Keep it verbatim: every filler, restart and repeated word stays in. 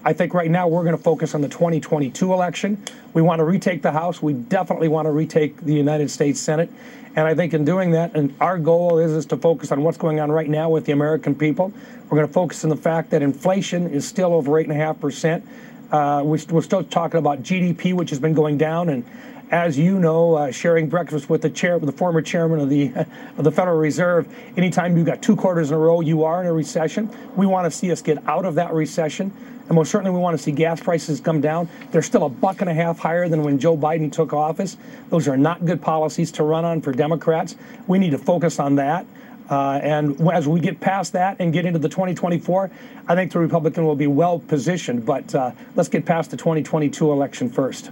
I think right now we're going to focus on the twenty twenty-two election. We want to retake the House. We definitely want to retake the United States Senate. And I think in doing that, and our goal is, is to focus on what's going on right now with the American people. We're going to focus on the fact that inflation is still over eight point five percent. Uh, we're, we're still talking about G D P, which has been going down. And as you know, uh, sharing breakfast with the chair, with the former chairman of the of the Federal Reserve, anytime you've got two quarters in a row, you are in a recession. We want to see us get out of that recession. And most certainly we want to see gas prices come down. They're still a buck and a half higher than when Joe Biden took office. Those are not good policies to run on for Democrats. We need to focus on that. Uh, and as we get past that and get into the twenty twenty-four, I think the Republican will be well positioned. But uh, let's get past the twenty twenty-two election first.